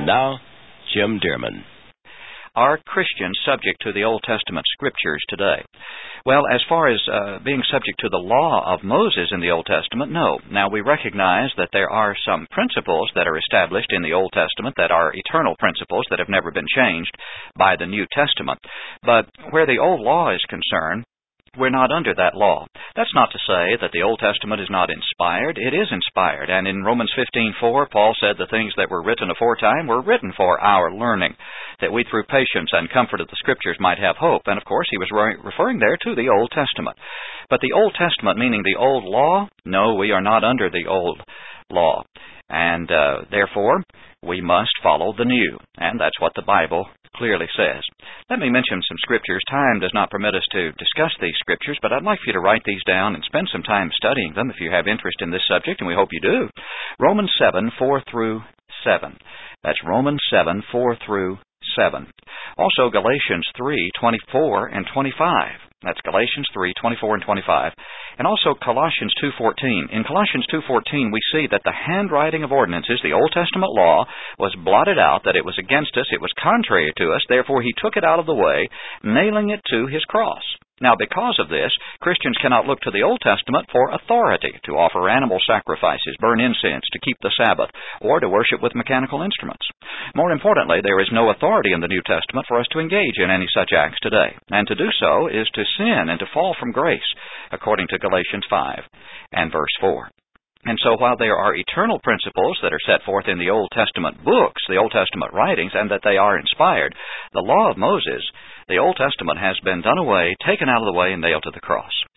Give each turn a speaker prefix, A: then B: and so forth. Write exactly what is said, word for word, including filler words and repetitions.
A: now, Jim Dearman.
B: Are Christians subject to the Old Testament Scriptures today? Well, as far as uh, being subject to the law of Moses in the Old Testament, no. Now, we recognize that there are some principles that are established in the Old Testament that are eternal principles that have never been changed by the New Testament. But where the old law is concerned, we're not under that law. That's not to say that the Old Testament is not inspired. It is inspired. And in Romans fifteen four, Paul said the things that were written aforetime were written for our learning, that we through patience and comfort of the Scriptures might have hope. And of course, he was re- referring there to the Old Testament. But the Old Testament, meaning the old law, no, we are not under the old law. And uh, therefore, we must follow the new. And that's what the Bible clearly says. Let me mention some scriptures. Time does not permit us to discuss these scriptures, but I'd like for you to write these down and spend some time studying them if you have interest in this subject, and we hope you do. Romans seven, four through seven. That's Romans seven, four through seven. Also Galatians three, twenty-four and twenty-five. That's Galatians three, twenty-four and twenty-five. And also Colossians two fourteen. In Colossians two fourteen, we see that the handwriting of ordinances, the Old Testament law, was blotted out, that it was against us, it was contrary to us, therefore he took it out of the way, nailing it to his cross. Now, because of this, Christians cannot look to the Old Testament for authority to offer animal sacrifices, burn incense, to keep the Sabbath, or to worship with mechanical instruments. More importantly, there is no authority in the New Testament for us to engage in any such acts today. And to do so is to sin and to fall from grace, according to Galatians five and verse four. And so while there are eternal principles that are set forth in the Old Testament books, the Old Testament writings, and that they are inspired, the law of Moses, the Old Testament has been done away, taken out of the way, and nailed to the cross.